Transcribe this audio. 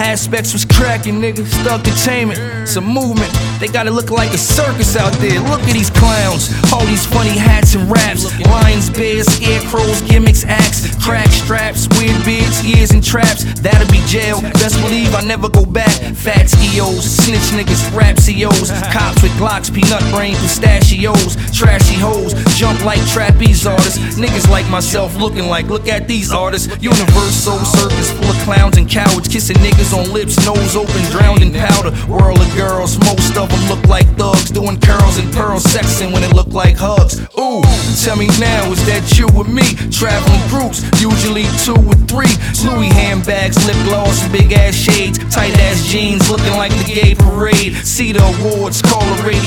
aspects was cracking, nigga. Stuck entertainment, some movement. They gotta look like a circus out there. Look at these clowns, all these funny hats and raps. Lions, bears, scarecrows, gimmicks, acts, crack straps, weird beards, ears and traps. That'll be jail, best believe I never go back. Fats, EOs, snitch niggas, rap COs. Cops with Glocks, peanut brain, pistachios. Trashy hoes, jump like trapeze artists. Niggas like myself looking like, look at these artists. Universal circus full of clowns and cowards, kissing niggas on lips, nose open, drowned in powder. Whirl of girls, most of them look like thugs, doing curls and pearls, sexing when it look like hugs. Ooh, tell me now, is that you with me? Traveling groups, usually 2 or 3. Louis handbags, lip gloss, big ass shades, tight ass jeans, looking like the gay parade. See the awards, call the radio.